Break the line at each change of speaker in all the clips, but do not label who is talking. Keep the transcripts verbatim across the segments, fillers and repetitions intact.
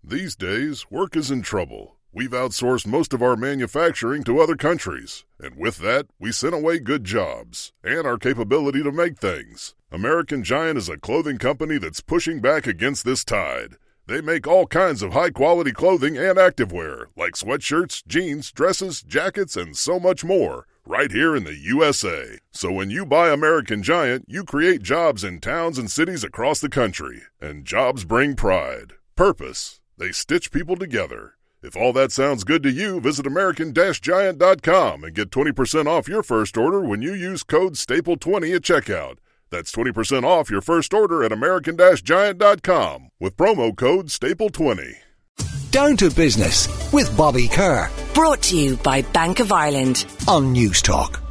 These days, work is in trouble. We've outsourced most of our manufacturing to other countries, and with that, we sent away good jobs and our capability to make things. American Giant is a clothing company that's pushing back against this tide. They make all kinds of high-quality clothing and activewear, like sweatshirts, jeans, dresses, jackets, and so much more, right here in the U S A. So when you buy American Giant, you create jobs in towns and cities across the country. And jobs bring pride, purpose. They stitch people together. If all that sounds good to you, visit American Giant dot com and get twenty percent off your first order when you use code staple twenty at checkout. That's twenty percent off your first order at American Giant dot com with promo code staple twenty.
Down to Business with Bobby Kerr.
Brought to you by Bank of Ireland
on News Talk.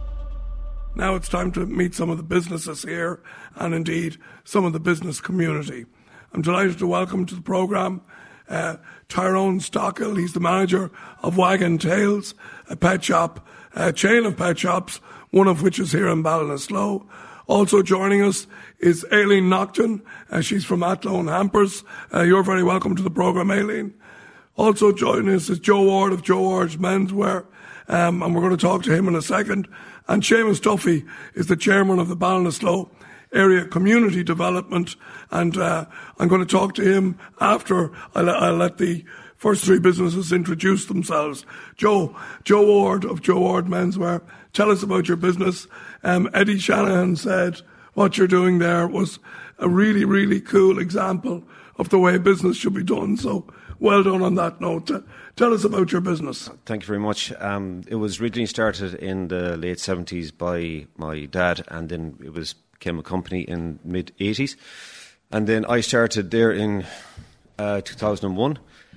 Now it's time to meet some of the businesses here and indeed some of the business community. I'm delighted to welcome to the programme uh, Tyrone Stockill. He's the manager of Wagon Tails, a pet shop, a chain of pet shops, one of which is here in Ballinasloe. Also joining us is Aileen Naughton. Uh, she's from Athlone Hampers. Uh, you're very welcome to the programme, Aileen. Also joining us is Joe Ward of Joe Ward's Menswear, um, and we're going to talk to him in a second. And Seamus Duffy is the chairman of the Ballinasloe Area Community Development, and uh, I'm going to talk to him after I'll, I'll let the first three businesses introduce themselves. Joe, Joe Ward of Joe Ward Menswear, tell us about your business. Um, Eddie Shanahan said what you're doing there was a really, really cool example of the way business should be done. So well done on that note. Uh, tell us about your business.
Thank you very much. Um, it was originally started in the late seventies by my dad, and then it was became a company in mid eighties. And then I started there in uh, two thousand one.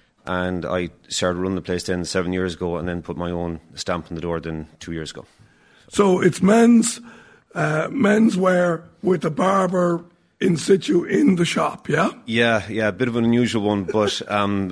And I started running the place then seven years ago, and then put my own stamp on the door then two years ago.
So it's men's uh, menswear with a barber in situ in the shop, yeah?
Yeah, yeah, a bit of an unusual one, but um,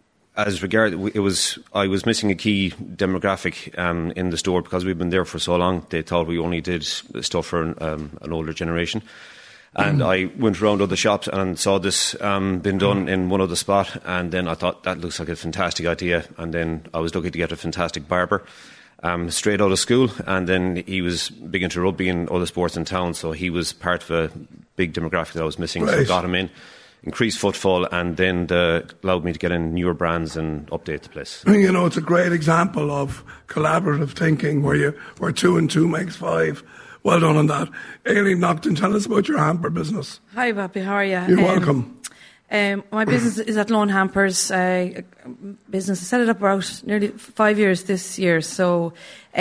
as regard, it was I was missing a key demographic um, in the store because we've been there for so long. They thought we only did stuff for an, um, an older generation. And mm. I went around other shops and saw this um, been done in one other spot, and then I thought that looks like a fantastic idea. And then I was lucky to get a fantastic barber um, straight out of school, and then he was big into rugby and other sports in town, so he was part of a big demographic that I was missing. Right. So I got him in, increased footfall, and then the, allowed me to get in newer brands and update the place.
You know, it's a great example of collaborative thinking where you where two and two makes five. Well done on that. Aileen Naughton, tell us about your hamper business.
Hi, Bobby. How are you?
You're
um,
welcome.
Um, my business is Athlone Hampers. Uh, business I set it up about nearly five years this year. So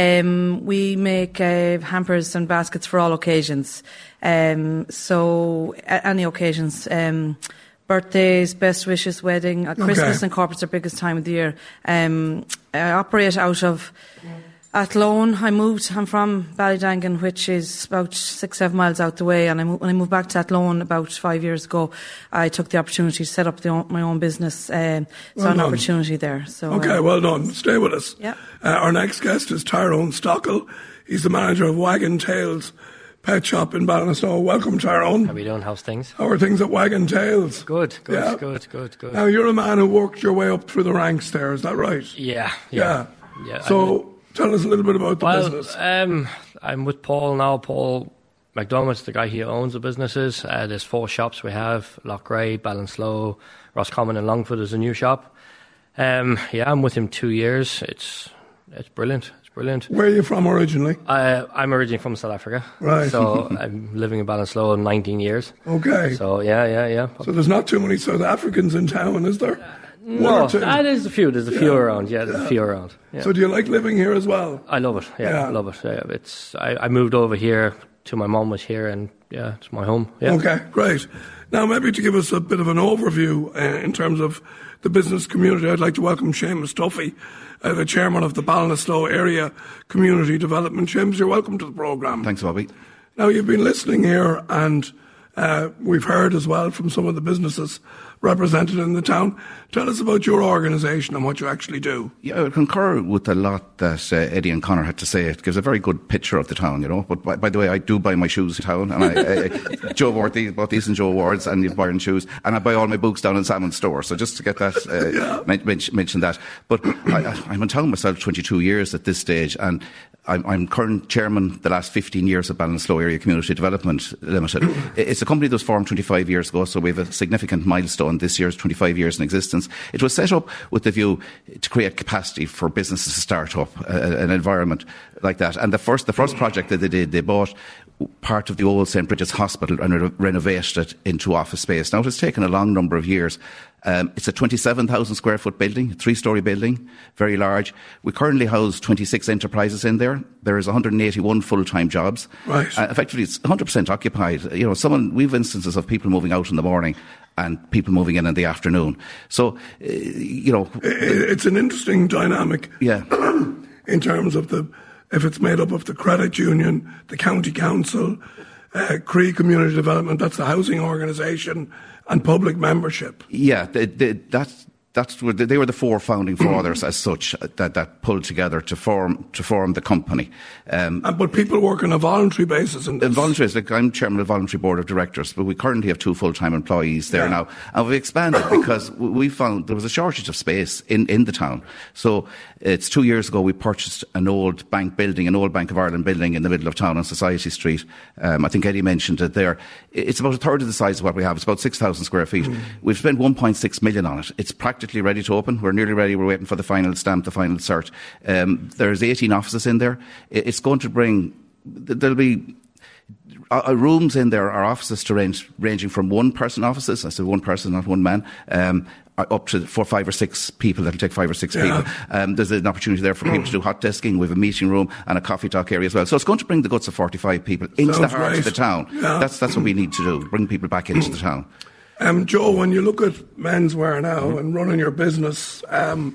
um, we make uh, hampers and baskets for all occasions. Um, so at any occasions. Um, birthdays, best wishes, wedding, uh, Christmas okay. and corporate's our biggest time of the year. Um, I operate out of Athlone. I moved, I'm from Ballydangan, which is about six, seven miles out the way, and I moved, when I moved back to Athlone about five years ago, I took the opportunity to set up the own, my own business, uh,
well
saw an
done.
opportunity there. So,
okay,
uh,
well done. Stay with us.
Yeah.
Uh, our next guest is Tyrone Stockill. He's the manager of Wagon Tails Pet Shop in Ballinasloe. Welcome, Tyrone.
How are we doing? How's things?
How are things at Wagon Tails?
Good, good,
yeah.
good, good, good.
Now, you're a man who worked your way up through the ranks there, is that right?
Yeah, yeah.
Yeah.
yeah
so... Tell us a little bit about the
well,
business.
Um, I'm with Paul now. Paul McDermott's the guy who owns the businesses. Uh, there's four shops we have: Loughrea, Ballinasloe, Roscommon and Longford is a new shop. Um, yeah, I'm with him two years. It's it's brilliant. It's brilliant.
Where are you from originally?
Uh, I'm originally from South Africa.
Right.
So I'm living in Ballinasloe nineteen years.
Okay.
So yeah, yeah, yeah.
So there's not too many South Africans in town, is there?
Uh, No, ah, there's a few. There's a yeah. few around. Yeah, there's yeah. a few around. Yeah.
So, do you like living here as well?
I love it. Yeah, yeah. I love it. Yeah, it's. I, I moved over here to my mum was here, and yeah, it's my home. Yeah.
Okay, great. Now, maybe to give us a bit of an overview uh, in terms of the business community, I'd like to welcome Seamus Duffy, uh, the chairman of the Ballinasloe Area Community Development. Seamus, you're welcome to the programme.
Thanks, Bobby.
Now, you've been listening here, and uh, we've heard as well from some of the businesses. represented in the town. Tell us about your organisation and what you actually do.
Yeah, I would concur with a lot that uh, Eddie and Conor had to say. It gives a very good picture of the town, you know. But by, by the way, I do buy my shoes in town, and I, I, Joe wore these, bought these in Joe Ward's, and you've Byron shoes, and I buy all my books down in Salmon Store. So just to get that, uh, yeah. men- mention, mention that. But I, I'm in town myself twenty-two years at this stage, and I'm, I'm current chairman the last fifteen years of Ballinasloe Area Community Development Limited. It's a company that was formed twenty-five years ago, so we have a significant milestone this year's twenty-five years in existence. It was set up with the view to create capacity for businesses to start up, uh, an environment like that. And the first, the first project that they did, they bought part of the old Saint Bridget's Hospital and re- renovated it into office space. Now, it has taken a long number of years. Um, it's a twenty-seven thousand square foot building, a three-storey building, very large. We currently house twenty-six enterprises in there. There is one hundred eighty-one full-time jobs.
Right.
Uh, effectively, it's one hundred percent occupied. You know, someone, we've instances of people moving out in the morning and people moving in in the afternoon. So, uh, you know...
It's an interesting dynamic.
Yeah.
In terms of the... If it's made up of the credit union, the county council, uh, Cree Community Development, that's the housing organisation, and public membership.
Yeah, they, they, that's that's where they were the four founding fathers as such that, that pulled together to form to form the company. Um,
and, but people work on a voluntary basis. In this.
Voluntary, like I'm chairman of the voluntary board of directors, but we currently have two full-time employees there yeah. now, and we've expanded because we found there was a shortage of space in, in the town. So it's two years ago we purchased an old bank building, an old Bank of Ireland building in the middle of town on Society Street. Um, I think Eddie mentioned it there. It's about a third of the size of what we have. It's about six thousand square feet. Mm. We've spent one point six million on it. It's practically ready to open. We're nearly ready. We're waiting for the final stamp, the final cert. Um, there's eighteen offices in there. It's going to bring, there'll be uh, rooms in there, are offices to range, ranging from one person offices, I said one person, not one man, um, up to four, five or six people. That'll take five or six yeah. people. Um, there's an opportunity there for people to do hot desking. We have a meeting room and a coffee talk area as well. So it's going to bring the guts of forty-five people into Sounds the heart right. of the town. Yeah. That's that's what we need to do, bring people back into the town.
Um, Joe, when you look at menswear now mm-hmm. and running your business, um,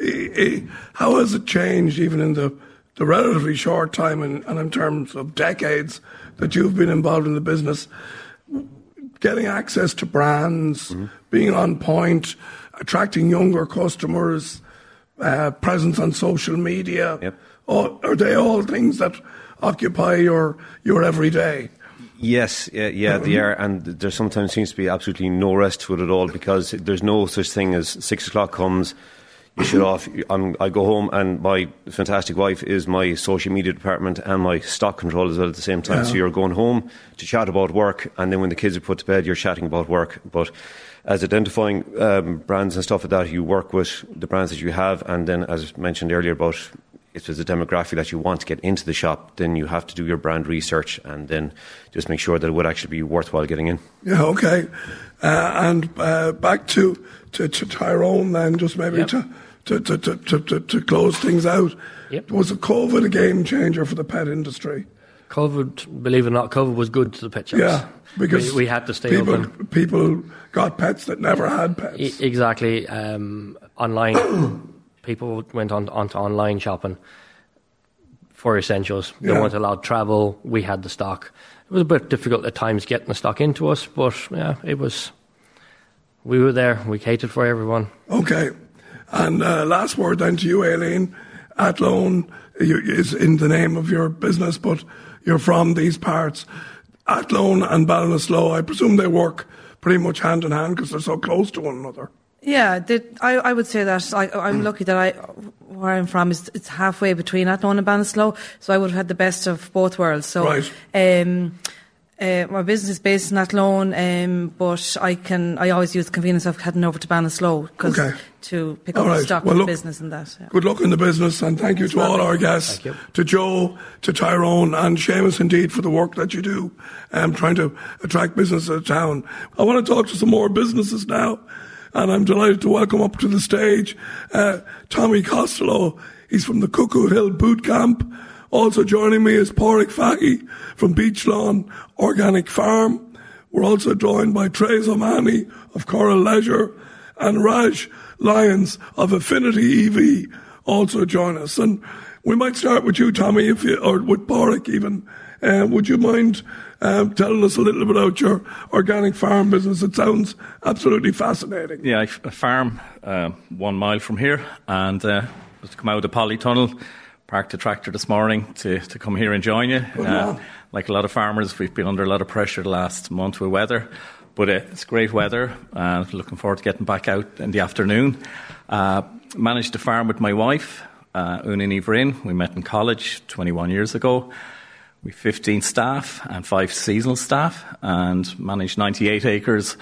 how has it changed even in the, the relatively short time and, and in terms of decades that you've been involved in the business? Getting access to brands, mm-hmm. being on point, attracting younger customers, uh, presence on social media,
yep.
all, are they all things that occupy your, your everyday?
Yes, yeah, yeah, they are, and there sometimes seems to be absolutely no rest to it at all because there's no such thing as six o'clock comes, you shut off, I'm, I go home and my fantastic wife is my social media department and my stock control as well at the same time. Yeah. So you're going home to chat about work, and then when the kids are put to bed, you're chatting about work. But as identifying um, brands and stuff like that, you work with the brands that you have, and then as mentioned earlier about if there's a demographic that you want to get into the shop, then you have to do your brand research and then just make sure that it would actually be worthwhile getting in.
Yeah, okay. Uh, and uh, back to, to, to Tyrone then, just maybe yep. to, to, to, to, to, to close things out.
Yep.
Was COVID a game changer for the pet industry?
COVID, believe it or not, COVID was good to the pet shops.
Yeah, because
we, we had to stay
people,
open.
People got pets that never had pets.
E- exactly. Um, online... People went on onto online shopping for essentials. They yeah. weren't allowed to travel. We had the stock. It was a bit difficult at times getting the stock into us, but yeah, it was. We were there. We catered for everyone.
Okay. And uh, last word then to you, Aileen. Athlone is in the name of your business, but you're from these parts. Athlone and Ballinasloe, I presume they work pretty much hand in hand because they're so close to one another.
Yeah, they, I, I would say that I, I'm lucky that I, where I'm from is it's halfway between Athlone and Ballinasloe, so I would have had the best of both worlds. So,
right.
um, uh, my business is based in Athlone, um, but I can I always use the convenience of heading over to Ballinasloe because
okay.
to pick
all
up
right.
the stock
well,
for
look,
the business and that. Yeah.
Good luck in the business, and thank you to all our guests, to Joe, to Tyrone, and Seamus indeed for the work that you do, um, trying to attract business to the town. I want to talk to some more businesses now. And I'm delighted to welcome up to the stage uh, Tommy Costello. He's from the Cuckoo Hill Boot Camp. Also joining me is Pádraig Fahy from Beach Lawn Organic Farm. We're also joined by Trace O'Mahony of Coral Leisure and Raj Lyons of Affinity E V also join us. And we might start with you, Tommy, if you, or with Pádraig even. Uh, would you mind uh, telling us a little bit about your organic farm business? It sounds absolutely fascinating.
Yeah, I, I farm uh, one mile from here, and uh, just come out of the polytunnel, parked the tractor this morning to, to come here and join you. Uh, like a lot of farmers, we've been under a lot of pressure the last month with weather, but uh, it's great weather. Uh, looking forward to getting back out in the afternoon. Uh, managed to farm with my wife, uh, Una and Everin. We met in college twenty-one years ago. We've fifteen staff and five seasonal staff, and manage ninety-eight acres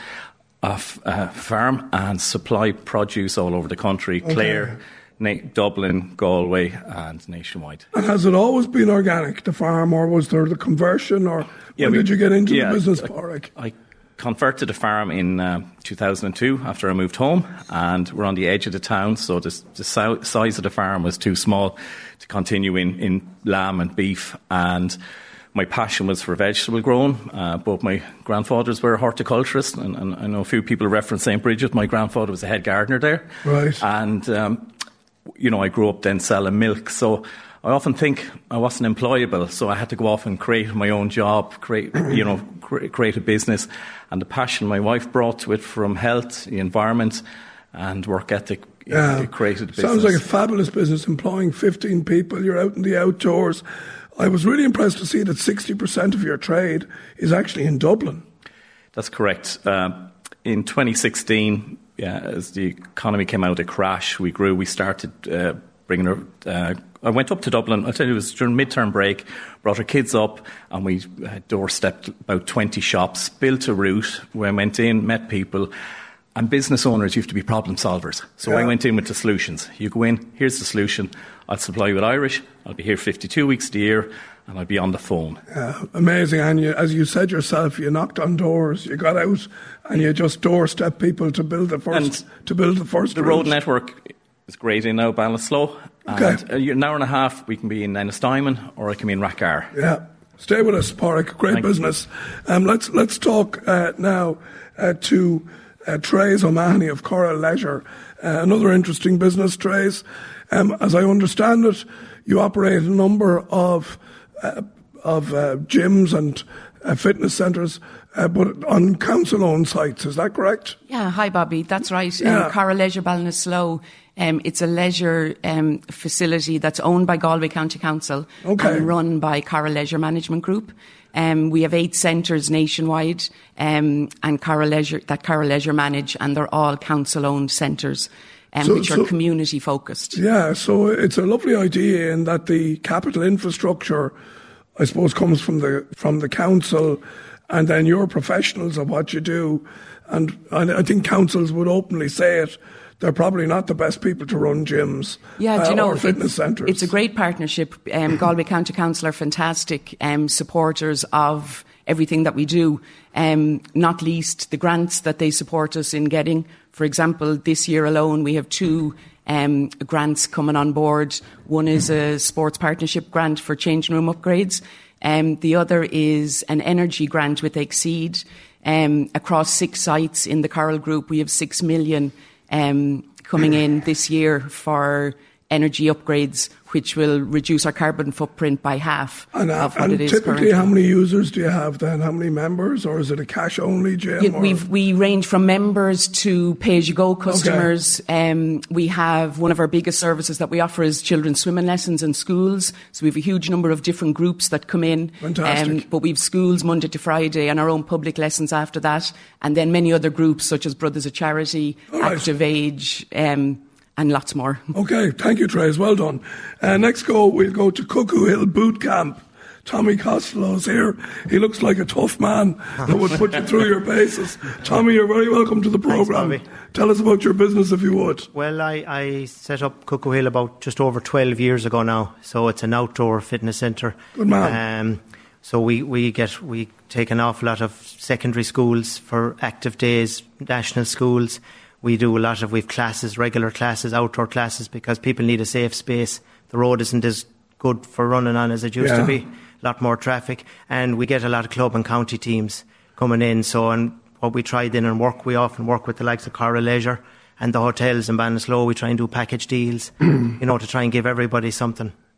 of uh, farm and supply produce all over the country. Okay. Clare, Na- Dublin, Galway and nationwide.
And has it always been organic, the farm, or was there the conversion, or yeah, when we, did you get into yeah, the business, Pádraig?
I, I converted the farm in uh, two thousand two after I moved home, and we're on the edge of the town, so the, the so- size of the farm was too small to continue in, in lamb and beef, and my passion was for vegetable growing. Uh, both my grandfathers were horticulturists, and, and I know a few people reference Saint Bridget. My grandfather was a head gardener there.
Right.
And, um, you know, I grew up then selling milk. So I often think I wasn't employable, so I had to go off and create my own job, create, you know, cre- create a business. And the passion my wife brought to it from health, the environment, and work ethic,
yeah.
it created a business.
Sounds like a fabulous business, employing fifteen people. You're out in the outdoors. I was really impressed to see that sixty percent of your trade is actually in Dublin.
That's correct. Uh, in twenty sixteen, yeah, as the economy came out of crash, we grew. We started uh, bringing our... Uh, I went up to Dublin, I'll tell you, it was during midterm break, brought our kids up, and we uh, doorstepped about twenty shops, built a route, we went in, met people, and business owners, you have to be problem solvers. So yeah. I went in with the solutions. You go in, here's the solution, I'll supply you with Irish, I'll be here fifty-two weeks a year, and I'll be on the phone.
Yeah, amazing. And you, as you said yourself, you knocked on doors, you got out, and you just doorstep people to build the first, and to build the first
The
route.
road network is great in now, Ballinasloe.
Okay.
And an hour and a half, we can be in Ennistimon, or I can be in Rackar.
Yeah. Stay with us, Pádraig. Great Thank business. Um, let's let's talk uh, now uh, to uh, Trace O'Mahony of Coral Leisure. Uh, another interesting business, Trace. Um, as I understand it, you operate a number of uh, of uh, gyms and uh, fitness centres, uh, but on council-owned sites. Is that correct?
Yeah. Hi, Bobby. That's right.
Yeah.
Um, Coral Leisure Ballinasloe. Um, it's a leisure um, facility that's owned by Galway County Council
okay.
and run by Coral Leisure Management Group. Um, we have eight centres nationwide, um, and Coral Leisure that Coral Leisure manage, and they're all council-owned centres, um,
so,
which
so,
are community-focused.
Yeah, so it's a lovely idea in that the capital infrastructure, I suppose, comes from the from the council, and then you're professionals of what you do, and, and I think councils would openly say it. They're probably not the best people to run gyms
yeah, do you
uh,
know,
or fitness
it's,
centres.
It's a great partnership. Um, Galway County Council are fantastic um, supporters of everything that we do, um, not least the grants that they support us in getting. For example, this year alone we have two um, grants coming on board. One is a sports partnership grant for changing room upgrades. Um, the other is an energy grant with Exceed. Um, across six sites in the Coral Group, we have six million Um, coming in this year for energy upgrades, which will reduce our carbon footprint by half
and, uh,
of what
and
it is
typically,
currently.
how many users do you have then? How many members? Or is it a cash-only gym?
Yeah, we've, we range from members to pay-as-you-go customers. Okay. Um, we have one of our biggest services that we offer is children's swimming lessons in schools. So we have a huge number of different groups that come in.
Fantastic. Um,
but we have schools Monday to Friday and our own public lessons after that. And then many other groups such as Brothers of Charity, right. Active Age, um, and lots more.
Okay, thank you, Trace. Well done. Uh, next go, we'll go to Cuckoo Hill Boot Camp. Tommy Costello's here. He looks like a tough man that would put you through your paces. Tommy, you're very welcome to the programme.
Thanks,
Tell us about your business, if you would.
Well, I, I set up Cuckoo Hill about just over twelve years ago now. So it's an outdoor fitness centre.
Good man.
Um, so we, we get we take an awful lot of secondary schools for active days, national schools. We do a lot of, we've classes, regular classes, outdoor classes, because people need a safe space. The road isn't as good for running on as it used
yeah.
to be. A lot more traffic. And we get a lot of club and county teams coming in. So, and what we tried in and work, we often work with the likes of Coral Leisure and the hotels in Ballinasloe. We try and do package deals, you know, to try and give everybody something.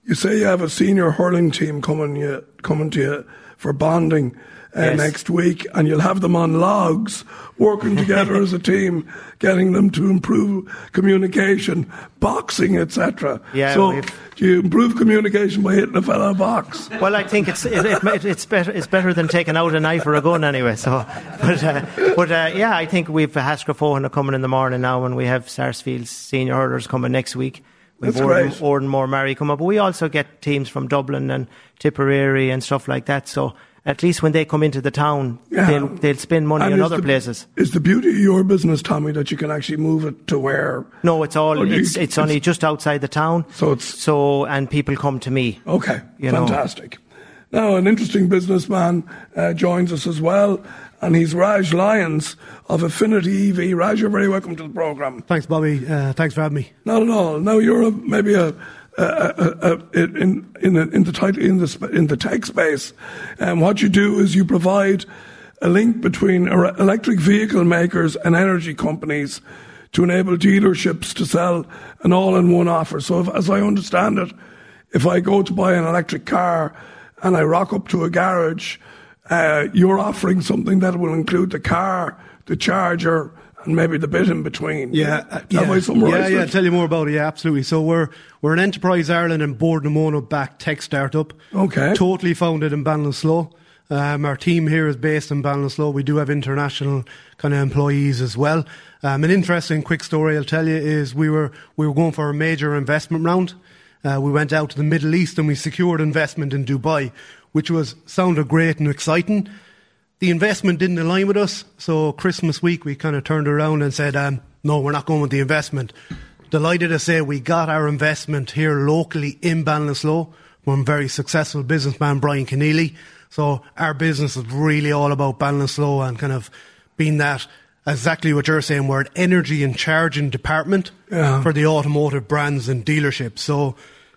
you say you have a senior hurling team coming you, coming to you for bonding uh,
yes.
next week, and you'll have them on logs, working together as a team, getting them to improve communication, boxing, et cetera.
Yeah,
so,
we've...
do you improve communication by hitting a fellow box?
Well, I think it's it, it, it's better it's better than taking out a knife or a gun anyway. So, but uh, but uh, yeah, I think we've Haskell Fohan coming in the morning now, and we have Sarsfield's senior hurlers coming next week. We've
That's
Orden,
great.
Orden Moore Mary come up, but we also get teams from Dublin and Tipperary and stuff like that. So at least when they come into the town,
Yeah.
they'll they'll spend money
And
in
is
other
the,
places.
Is the beauty of your business, Tommy, that you can actually move it to where?
No, it's all
Oh, do you-
it's it's only just outside the town.
So it's
so and people come to me.
Okay,
you know.
fantastic. Now, an interesting businessman uh, joins us as well, and he's Raj Lyons of Affinity E V. Raj, you're very welcome to the programme.
Thanks, Bobby. Uh, thanks for having me.
Not at all. Now, you're a, maybe a, a, a, a in in the in the title in the sp- in the tech space, and what you do is you provide a link between er- electric vehicle makers and energy companies to enable dealerships to sell an all-in-one offer. So, if, as I understand it, if I go to buy an electric car and I rock up to a garage, uh, you're offering something that will include the car, the charger, and maybe the bit in between.
Yeah, uh,
yeah,
yeah,
I summarise
yeah, yeah.
it?
I'll tell you more about it. Yeah, absolutely. So we're we're an Enterprise Ireland and Board Namona backed tech startup.
Okay.
Totally founded in Ballinasloe. Um, our team here is based in Ballinasloe. We do have international kind of employees as well. Um, an interesting quick story I'll tell you is we were we were going for a major investment round. Uh, we went out to the Middle East and we secured investment in Dubai, which was sounded great and exciting. The investment didn't align with us, so Christmas week we kind of turned around and said, um, no, we're not going with the investment. Delighted to say we got our investment here locally in Ballinasloe from a very successful businessman, Brian Keneally. So our business is really all about Ballinasloe and kind of being that, exactly what you're saying, we're an energy and charging department
Yeah.
for the automotive brands and dealerships. So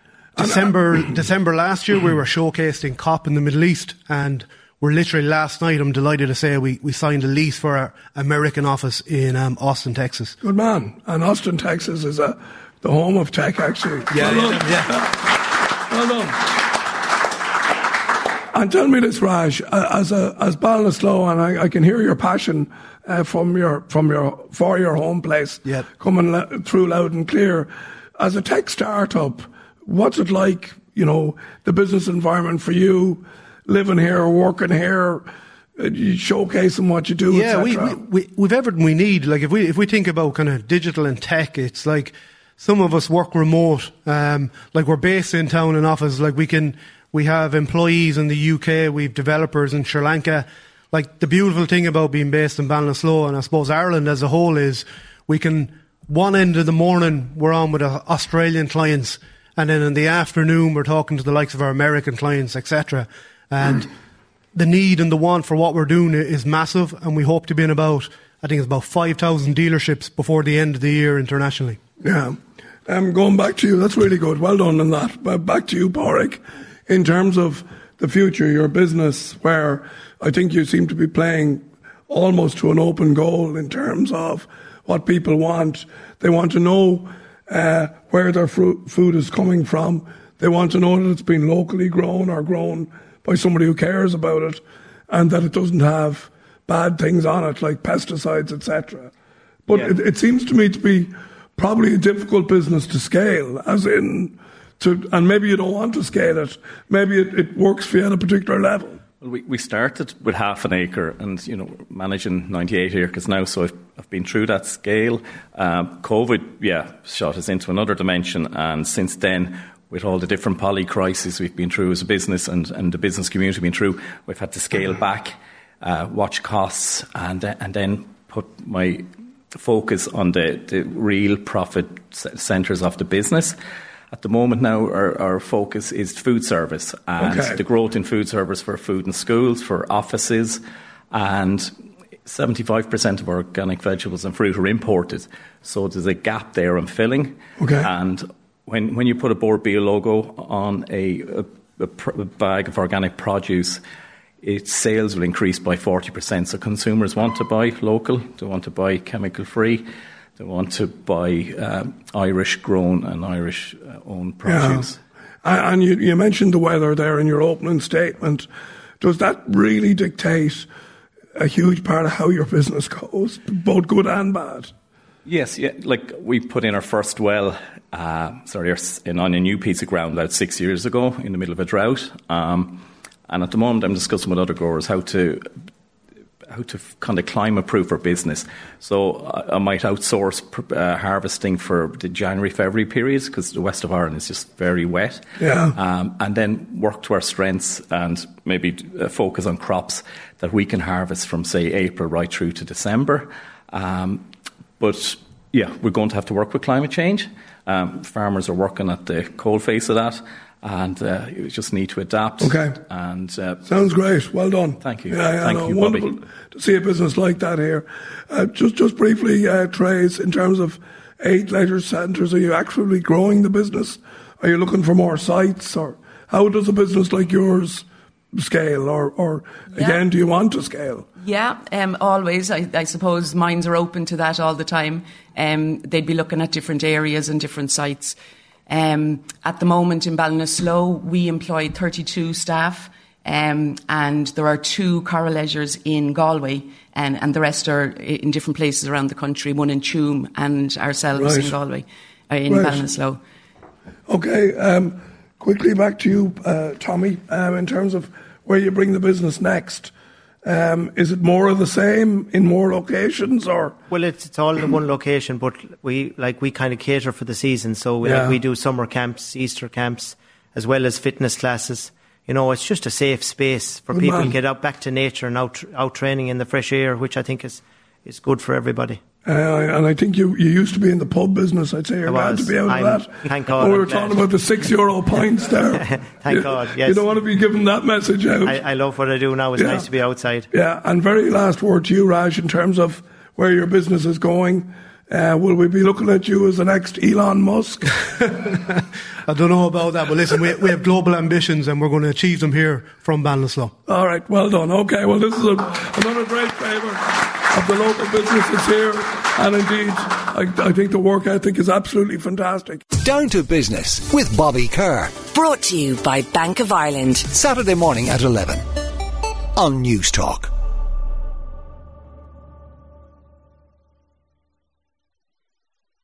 December December last year we were showcased in COP in the Middle East, and we're literally last night, I'm delighted to say, we, we signed a lease for our American office in um, Austin, Texas.
Good man. And Austin, Texas is a, the home of tech, actually.
Yeah,
well
yeah,
done.
yeah.
Well done. And tell me this, Raj, uh, as a as Ballinasloe, and I, I can hear your passion uh, from your from your for your home place
Yep.
coming la- through loud and clear. As a tech startup, what's it like? You know, the business environment for you, living here, working here, uh, you showcasing what you do.
Yeah,
et
we,
cetera.
we, we, we've everything we need. Like if we if we think about kind of digital and tech, it's like some of us work remote. Um, like we're based in town in office. Like we can, we have employees in the U K. We've developers in Sri Lanka. Like the beautiful thing about being based in Ballinasloe, and I suppose Ireland as a whole, is we can, one end of the morning we're on with uh, Australian clients, and then in the afternoon we're talking to the likes of our American clients, et cetera. And the need and the want for what we're doing is massive, and we hope to be in about, I think it's about five thousand dealerships before the end of the year internationally.
Yeah. Um, going back to you, that's really good. Well done on that. But back to you, Pádraig, in terms of the future, your business, where I think you seem to be playing almost to an open goal in terms of what people want. They want to know uh, where their fruit, food is coming from. They want to know that it's been locally grown or grown by somebody who cares about it, and that it doesn't have bad things on it like pesticides, et cetera. But
Yeah.
it, it seems to me to be probably a difficult business to scale, as in, to, and maybe you don't want to scale it. Maybe it, it works for you at a particular level.
Well, we, we started with half an acre and, you know, managing ninety-eight acres now, so I've, I've been through that scale. Um, COVID, yeah, shot us into another dimension, and since then, with all the different poly crises we've been through as a business and, and the business community been through, we've had to scale back, uh, watch costs, and, uh, and then put my focus on the, the real profit centres of the business. At the moment now, our, our focus is food service and
Okay.
the growth in food service for food in schools, for offices, and seventy-five percent of our organic vegetables and fruit are imported. So there's a gap there in filling.
Okay.
And when when you put a Board Bio logo on a, a, a, pr- a bag of organic produce, its sales will increase by forty percent. So consumers want to buy local, they want to buy chemical-free, they want to buy um, Irish-grown and Irish-owned produce.
And you, you mentioned the weather there in your opening statement. Does that really dictate a huge part of how your business goes, both good and bad?
Yes, yeah. Like we put in our first well, uh, sorry, in, on a new piece of ground about six years ago in the middle of a drought. Um, and at the moment, I'm discussing with other growers how to how to kind of climate-proof our business. So I, I might outsource uh, harvesting for the January, February periods because the west of Ireland is just very wet.
Yeah.
Um, and then work to our strengths and maybe uh, focus on crops that we can harvest from, say, April right through to December. Um, but, yeah, we're going to have to work with climate change. Um, farmers are working at the coalface of that. And uh, you just need to adapt.
Okay.
And uh,
sounds great. Well done.
Thank you.
Yeah, yeah,
Thank
no,
you,
wonderful
Bobby.
To see a business like that here. Uh, just, just briefly, uh, Trace, in terms of eight leisure centres, are you actively growing the business? Are you looking for more sites, or how does a business like yours scale? Or, or
yeah.
again, do you want to scale?
Yeah, um, always. I, I suppose minds are open to that all the time. Um, they'd be looking at different areas and different sites. Um, at the moment in Ballinasloe, we employ thirty-two staff, um, and there are two Coral Leisures in Galway, and, and the rest are in different places around the country, one in Tuam and ourselves
right.
in Galway, uh, in
right.
Ballinasloe.
Okay, um, quickly back to you, uh, Tommy, um, in terms of where you bring the business next. Um, is it more of the same in more locations, or?
Well, it's, it's all in one location, but we like we kind of cater for the season. So we,
yeah.
like, we do summer camps, Easter camps, as well as fitness classes. You know, it's just a safe space for
Good
people
man.
to get out back to nature and out out training in the fresh air, which I think is is good for everybody.
Uh, and I think you, you used to be in the pub business. I'd say you're
I
glad
was.
to be out
I'm,
of that.
Thank God.
Oh, we
I'm
were
glad.
talking about the six euro pints there.
Thank
you,
God, yes.
You don't want to be giving that message out.
I, I love what I do now. It's
Yeah.
nice to be outside.
Yeah, and very last word to you, Raj, in terms of where your business is going. Uh, will we be looking at you as the next Elon Musk?
I don't know about that, but listen, we, we have global ambitions and we're going to achieve them here from Ballinasloe.
All right, well done. Okay, well, this is a, another great favour of the local businesses here. And indeed, I, I think the work ethic is absolutely fantastic.
Down to Business with Bobby Kerr.
Brought to you by Bank of Ireland.
Saturday morning at eleven on News Talk.